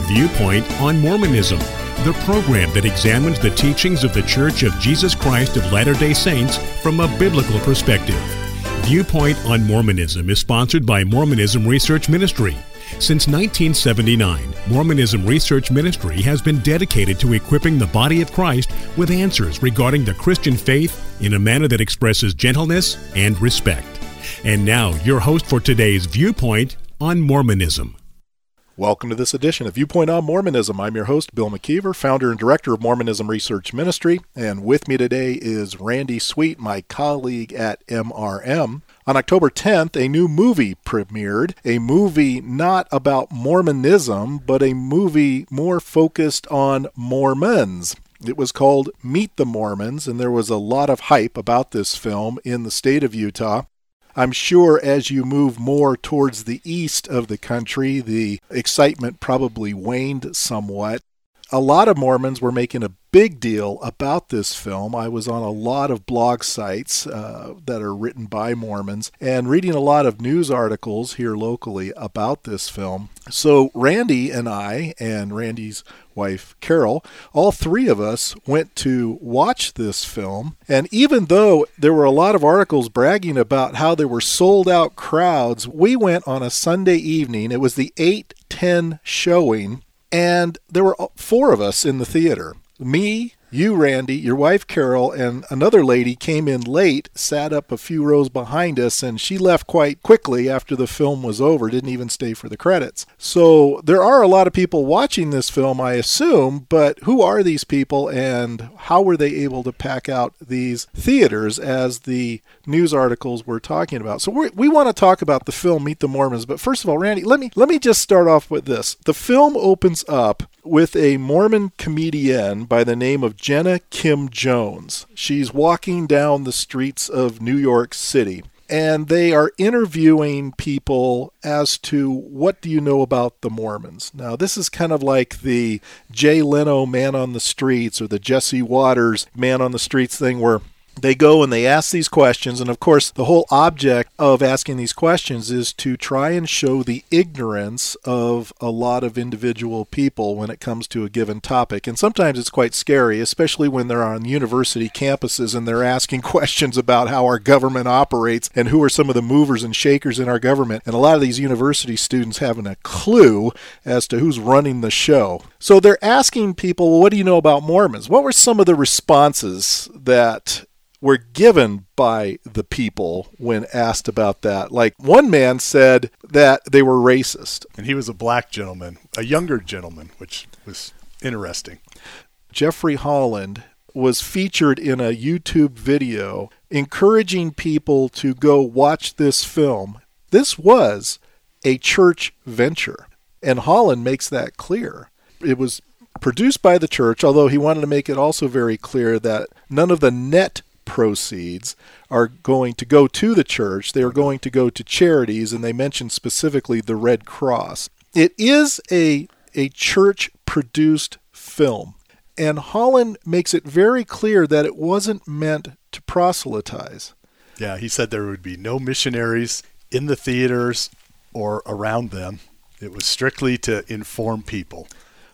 Viewpoint on Mormonism, the program that examines the teachings of the Church of Jesus Christ of Latter-day Saints from a biblical perspective. Viewpoint on Mormonism is sponsored by Mormonism Research Ministry. Since 1979, Mormonism Research Ministry has been dedicated to equipping the body of Christ with answers regarding the Christian faith in a manner that expresses gentleness and respect. And now, your host for today's Viewpoint on Mormonism. Welcome to this edition of Viewpoint on Mormonism. I'm your host, Bill McKeever, founder and director of Mormonism Research Ministry, and with me today is Randy Sweet, my colleague at MRM. On October 10th, a new movie premiered, a movie not about Mormonism, but a movie more focused on Mormons. It was called Meet the Mormons, and there was a lot of hype about this film in the state of Utah. I'm sure as you move more towards the east of the country, the excitement probably waned somewhat. A lot of Mormons were making a big deal about this film. I was on a lot of blog sites that are written by Mormons and reading a lot of news articles here locally about this film. So Randy and I, and Randy's wife Carol, all three of us went to watch this film. And even though there were a lot of articles bragging about how there were sold out crowds, we went on a Sunday evening. It was the 8:10 showing. And there were four of us in the theater. Me, you, Randy, your wife, Carol, and another lady came in late, sat up a few rows behind us, and she left quite quickly after the film was over, didn't even stay for the credits. So there are a lot of people watching this film, I assume, but who are these people and how were they able to pack out these theaters as the news articles were talking about? So we want to talk about the film Meet the Mormons, but first of all, Randy, let me just start off with this. The film opens up with a Mormon comedian by the name of Jenna Kim Jones. She's walking down the streets of New York City, and they are interviewing people as to what do you know about the Mormons. Now, this is kind of like the Jay Leno Man on the Streets or the Jesse Waters Man on the Streets thing where they go and they ask these questions, and of course the whole object of asking these questions is to try and show the ignorance of a lot of individual people when it comes to a given topic. And sometimes it's quite scary, especially when they're on university campuses and they're asking questions about how our government operates and who are some of the movers and shakers in our government. And a lot of these university students haven't a clue as to who's running the show. So they're asking people, well, what do you know about Mormons? What were some of the responses that were given by the people when asked about that? Like one man said that they were racist. And he was a black gentleman, a younger gentleman, which was interesting. Jeffrey Holland was featured in a YouTube video encouraging people to go watch this film. This was a church venture, and Holland makes that clear. It was produced by the church, although he wanted to make it also very clear that none of the net proceeds are going to go to the church. They are going to go to charities, and they mentioned specifically the Red Cross. It is a church-produced film, and Holland makes it very clear that it wasn't meant to proselytize. Yeah, he said there would be no missionaries in the theaters or around them. It was strictly to inform people.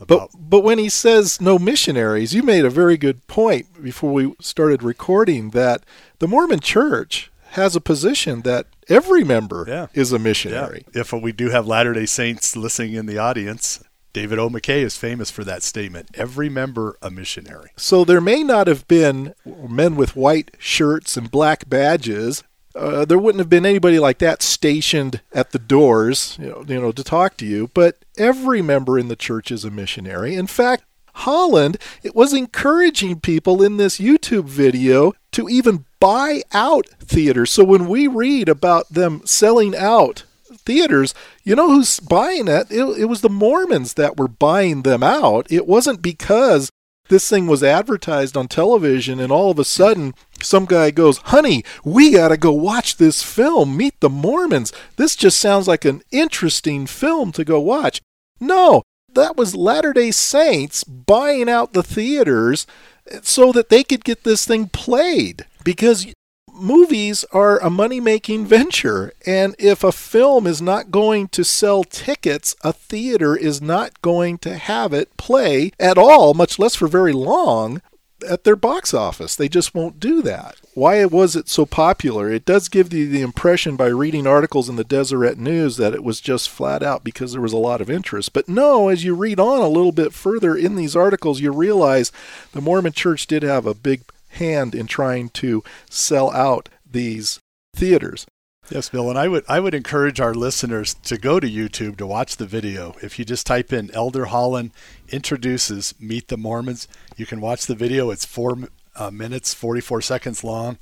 But when he says no missionaries, you made a very good point before we started recording that the Mormon Church has a position that every member is a missionary. Yeah. If we do have Latter-day Saints listening in the audience, David O. McKay is famous for that statement, every member a missionary. So there may not have been men with white shirts and black badges. There wouldn't have been anybody like that stationed at the doors, to talk to you. But every member in the church is a missionary. In fact, Holland, it was encouraging people in this YouTube video to even buy out theaters. So when we read about them selling out theaters, you know who's buying it? It was the Mormons that were buying them out. It wasn't because this thing was advertised on television and all of a sudden some guy goes, honey, we got to go watch this film, Meet the Mormons. This just sounds like an interesting film to go watch. No, that was Latter-day Saints buying out the theaters so that they could get this thing played. Because movies are a money-making venture, and if a film is not going to sell tickets, a theater is not going to have it play at all, much less for very long, at their box office. They just won't do that. Why was it so popular? It does give you the impression by reading articles in the Deseret News that it was just flat out because there was a lot of interest. But no, as you read on a little bit further in these articles, you realize the Mormon Church did have a big hand in trying to sell out these theaters. Yes, Bill, and I would encourage our listeners to go to YouTube to watch the video. If you just type in Elder Holland introduces Meet the Mormons, you can watch the video. It's 4 minutes, 44 seconds long.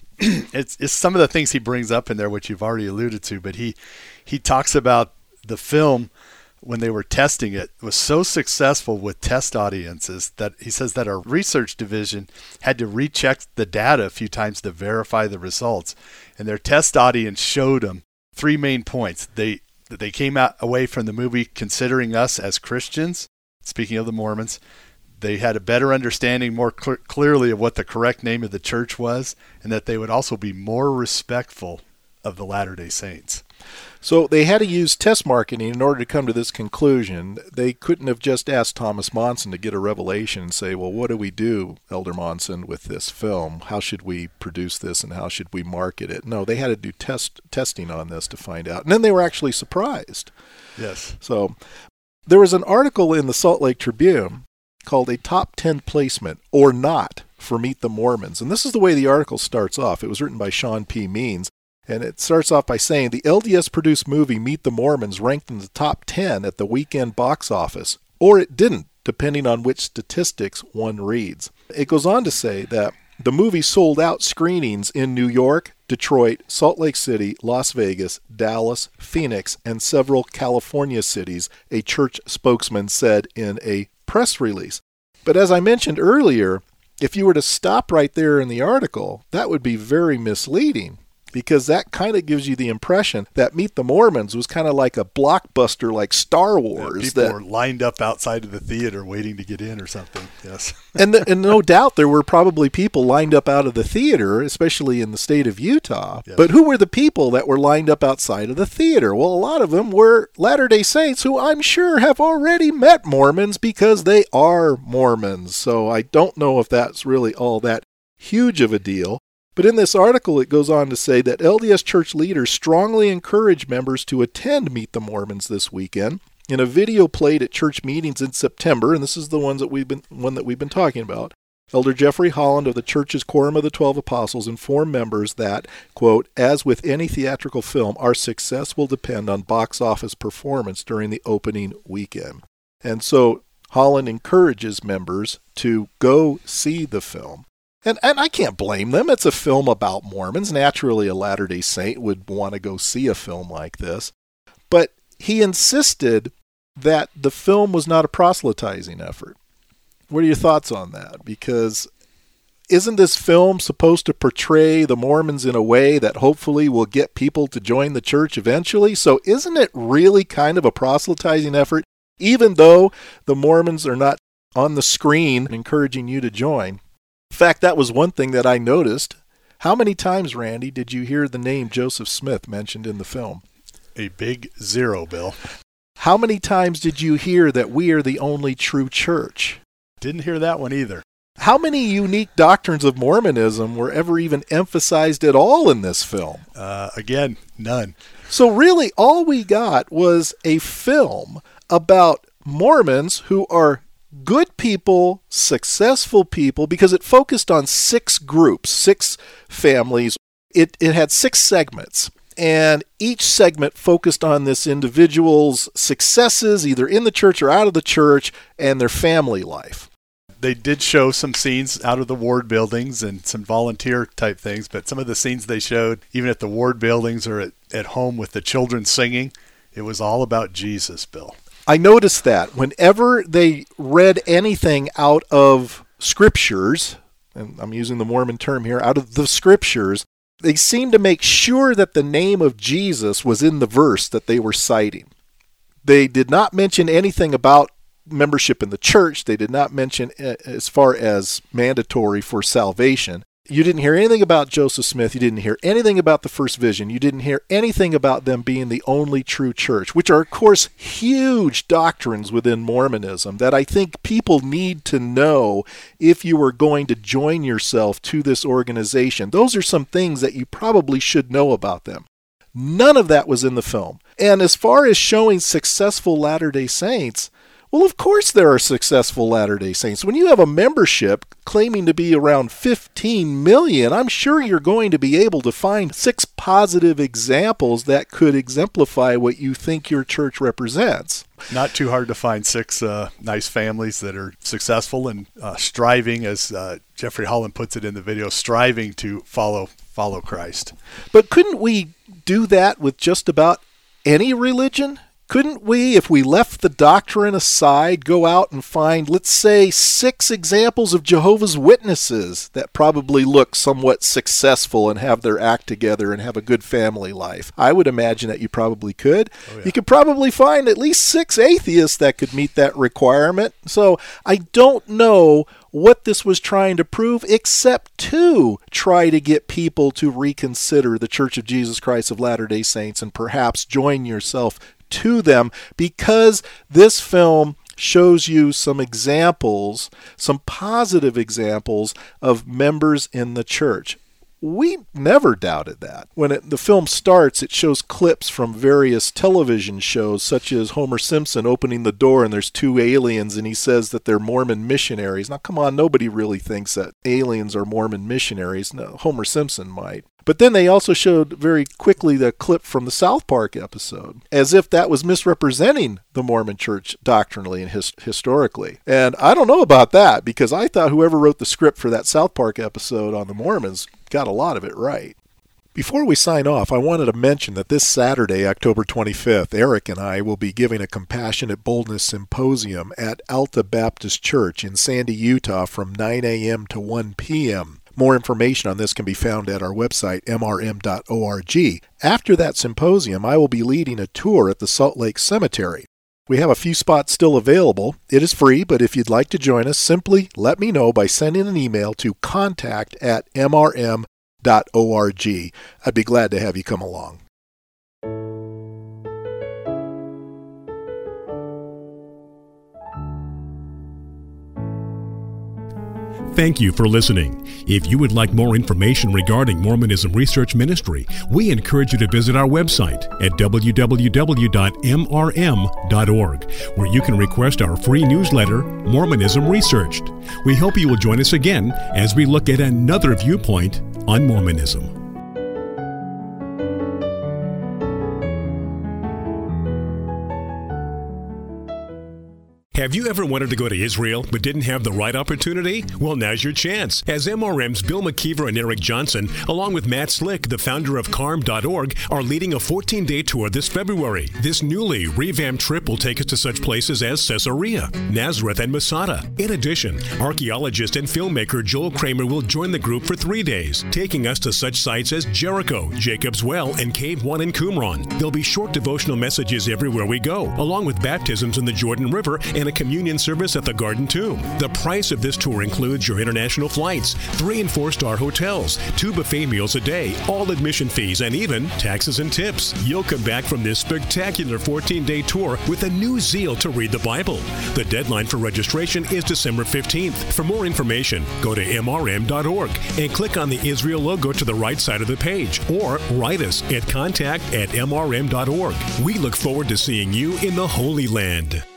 It's some of the things he brings up in there, which you've already alluded to, but he talks about the film when they were testing it was so successful with test audiences that he says that our research division had to recheck the data a few times to verify the results. And their test audience showed them 3 main points. They came away from the movie considering us as Christians. Speaking of the Mormons, they had a better understanding more clearly of what the correct name of the church was, and that they would also be more respectful of the Latter-day Saints. So they had to use test marketing in order to come to this conclusion. They couldn't have just asked Thomas Monson to get a revelation and say, well, what do we do, Elder Monson, with this film? How should we produce this and how should we market it? No, they had to do testing on this to find out. And then they were actually surprised. Yes. So there was an article in the Salt Lake Tribune called A Top 10 Placement or Not for Meet the Mormons. And this is the way the article starts off. It was written by Sean P. Means. And it starts off by saying, the LDS-produced movie Meet the Mormons ranked in the top 10 at the weekend box office, or it didn't, depending on which statistics one reads. It goes on to say that the movie sold out screenings in New York, Detroit, Salt Lake City, Las Vegas, Dallas, Phoenix, and several California cities, a church spokesman said in a press release. But as I mentioned earlier, if you were to stop right there in the article, that would be very misleading, because that kind of gives you the impression that Meet the Mormons was kind of like a blockbuster like Star Wars. People were lined up outside of the theater waiting to get in or something, yes. And no doubt there were probably people lined up out of the theater, especially in the state of Utah. Yes. But who were the people that were lined up outside of the theater? Well, a lot of them were Latter-day Saints who I'm sure have already met Mormons because they are Mormons. So I don't know if that's really all that huge of a deal. But in this article, it goes on to say that LDS church leaders strongly encourage members to attend Meet the Mormons this weekend. In a video played at church meetings in September, and this is the one that we've been talking about, Elder Jeffrey Holland of the church's Quorum of the 12 Apostles informed members that, quote, as with any theatrical film, our success will depend on box office performance during the opening weekend. And so Holland encourages members to go see the film. And I can't blame them. It's a film about Mormons. Naturally, a Latter-day Saint would want to go see a film like this. But he insisted that the film was not a proselytizing effort. What are your thoughts on that? Because isn't this film supposed to portray the Mormons in a way that hopefully will get people to join the church eventually? So isn't it really kind of a proselytizing effort, even though the Mormons are not on the screen encouraging you to join? In fact, that was one thing that I noticed. How many times, Randy, did you hear the name Joseph Smith mentioned in the film? A big 0, Bill. How many times did you hear that we are the only true church? Didn't hear that one either. How many unique doctrines of Mormonism were ever even emphasized at all in this film? Again, none. So really, all we got was a film about Mormons who are good people, successful people, because it focused on 6 groups, 6 families. It had 6 segments, and each segment focused on this individual's successes, either in the church or out of the church, and their family life. They did show some scenes out of the ward buildings and some volunteer type things, but some of the scenes they showed, even at the ward buildings or at home with the children singing, it was all about Jesus, Bill. I noticed that whenever they read anything out of scriptures, and I'm using the Mormon term here, out of the scriptures, they seemed to make sure that the name of Jesus was in the verse that they were citing. They did not mention anything about membership in the church. They did not mention as far as mandatory for salvation. You didn't hear anything about Joseph Smith. You didn't hear anything about the First Vision. You didn't hear anything about them being the only true church, which are, of course, huge doctrines within Mormonism that I think people need to know if you are going to join yourself to this organization. Those are some things that you probably should know about them. None of that was in the film. And as far as showing successful Latter-day Saints, well, of course there are successful Latter-day Saints. When you have a membership claiming to be around 15 million, I'm sure you're going to be able to find 6 positive examples that could exemplify what you think your church represents. Not too hard to find 6 nice families that are successful and striving, as Jeffrey Holland puts it in the video, striving to follow Christ. But couldn't we do that with just about any religion? Couldn't we, if we left the doctrine aside, go out and find, let's say, 6 examples of Jehovah's Witnesses that probably look somewhat successful and have their act together and have a good family life? I would imagine that you probably could. Oh, yeah. You could probably find at least 6 atheists that could meet that requirement. So I don't know what this was trying to prove, except to try to get people to reconsider the Church of Jesus Christ of Latter-day Saints and perhaps join yourself to them, because this film shows you some examples, some positive examples of members in the church. We never doubted that. When the film starts, it shows clips from various television shows, such as Homer Simpson opening the door and there's 2 aliens and he says that they're Mormon missionaries. Now, come on, nobody really thinks that aliens are Mormon missionaries. No, Homer Simpson might. But then they also showed very quickly the clip from the South Park episode, as if that was misrepresenting the Mormon church doctrinally and historically. And I don't know about that, because I thought whoever wrote the script for that South Park episode on the Mormons got a lot of it right. Before we sign off, I wanted to mention that this Saturday, October 25th, Eric and I will be giving a Compassionate Boldness Symposium at Alta Baptist Church in Sandy, Utah from 9 a.m. to 1 p.m. More information on this can be found at our website, mrm.org. After that symposium, I will be leading a tour at the Salt Lake Cemetery. We have a few spots still available. It is free, but if you'd like to join us, simply let me know by sending an email to contact@mrm.org. I'd be glad to have you come along. Thank you for listening. If you would like more information regarding Mormonism Research Ministry, we encourage you to visit our website at www.mrm.org, where you can request our free newsletter, Mormonism Researched. We hope you will join us again as we look at another viewpoint on Mormonism. Have you ever wanted to go to Israel but didn't have the right opportunity? Well, now's your chance, as MRM's Bill McKeever and Eric Johnson, along with Matt Slick, the founder of CARM.org, are leading a 14-day tour this February. This newly revamped trip will take us to such places as Caesarea, Nazareth, and Masada. In addition, archaeologist and filmmaker Joel Kramer will join the group for 3 days, taking us to such sites as Jericho, Jacob's Well, and Cave 1 in Qumran. There'll be short devotional messages everywhere we go, along with baptisms in the Jordan River and a communion service at the Garden Tomb. The price of this tour includes your international flights, 3 and 4-star hotels, 2 buffet meals a day, all admission fees, and even taxes and tips. You'll come back from this spectacular 14-day tour with a new zeal to read the Bible. The deadline for registration is December 15th. For more information, go to mrm.org and click on the Israel logo to the right side of the page, or write us at contact@mrm.org. We look forward to seeing you in the Holy Land.